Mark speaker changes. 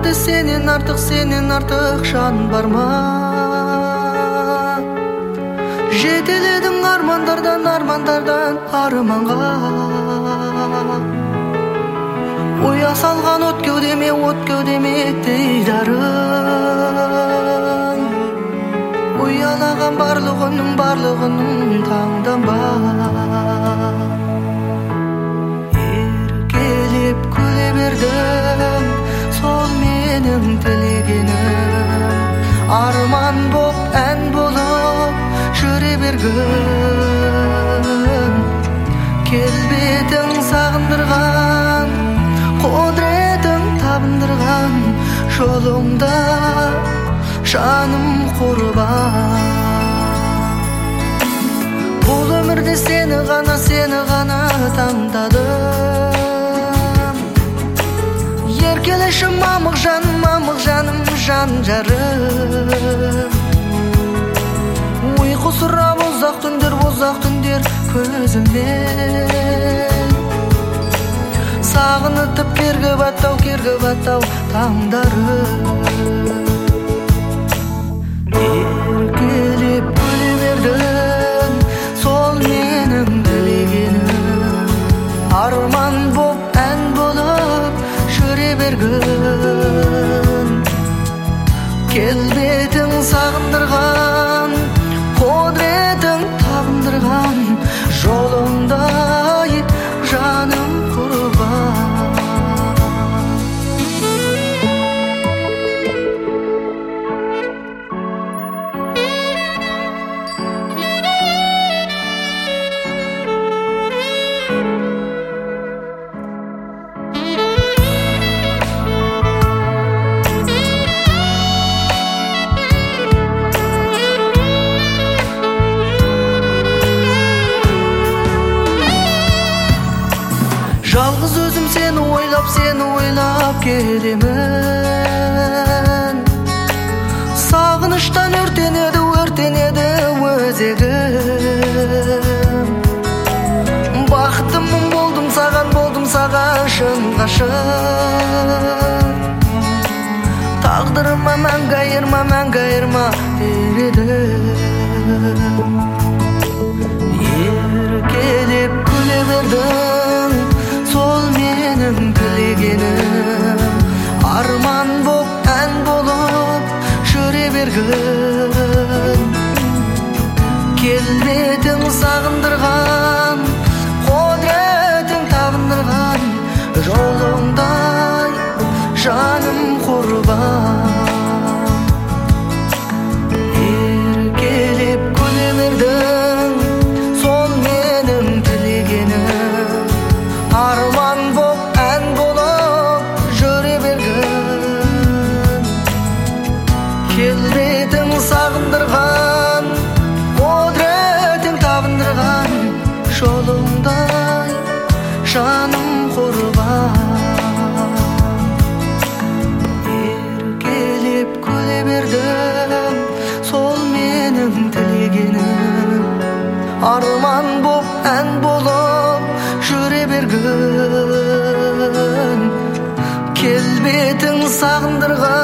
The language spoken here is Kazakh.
Speaker 1: өмірде сенен артық жан бар ма? Жетеледің армандардан арманға. Оя салған от кеудеме дейдарың. Уялаған барлығының таңданба. Еркелеп күле бердің, сол менің тілегенім. Арман боп, ән болып жүре бергін. Келбетің сағындырған, құдыретің табындырған, жолыңда жаным құрбан. Бұл өмірде сені ғана таңдадым. Еркелеші мамық жаным, жан жарым. Ұйқы сұрап ұзақ түндер көзімнен. Сағынытып кергі баттау таңдарым. Еркелеп күле бердің, сол менің тілегенім. Арман боп, ән болып жүре бергін. Келбетің сағындырған, құдыретің табындырған, жолыңдай жаным құрбан. Жалғыз өзім сені ойлап келемін. Сағыныштан өртенеді өзегім. Бақытым болдым саған шын ғашық. Тағдырыма мәңгі айырма бередім. Еркелеп күле бердің, сол менің тілегенім. Арман боп, ән болып жүре бергін. Келбетің сағындырған, құдыретің табындырған, жолыңдай жаным құрбан. Еркелеп күле бердің, сол менің тілегенім. Арман боп, ән болып жүре бергін. Келбетің сағындырған, құдыретің табындырған, жолыңдай жаным құрбан. Еркелеп күле бердің, сол менің тілегенім. Арман боп, ән болып жүре бергін. Келбетің сағындырған,